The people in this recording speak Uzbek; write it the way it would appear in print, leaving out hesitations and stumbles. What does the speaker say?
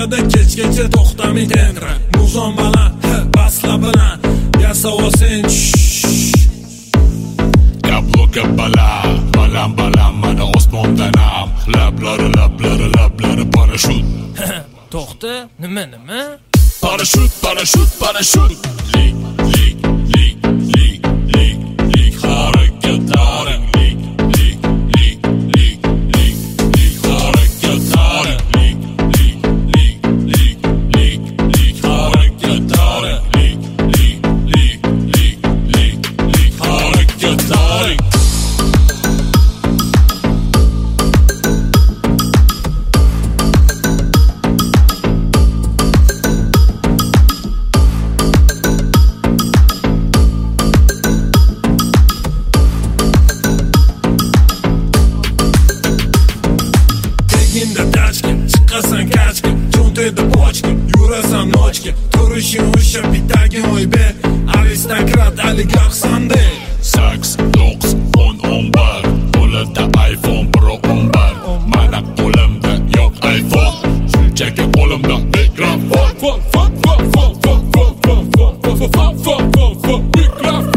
O'rtada kechgacha to'xtamay tentra. Muzon baland, basla bilan yasavo sen. Kabloga baland mana osmondanam. Lablari parashut. To'xta, nima? Parashut. Lik harakatlaring. Lik harakatlaring. Lik harakatlaring. Lik harakatlaring. Chiqasan kachka, cho'ntayda bochka, yurasan nochka, turishing o'sha bitagi oyber, aristokrat oligarxsanda. Saks, 9, 10, 11, qo'lida iPhone Pro 11. Mana qo'limda yo'q iPhone, shunchaki qo'limda mikrofon. Mikrofon.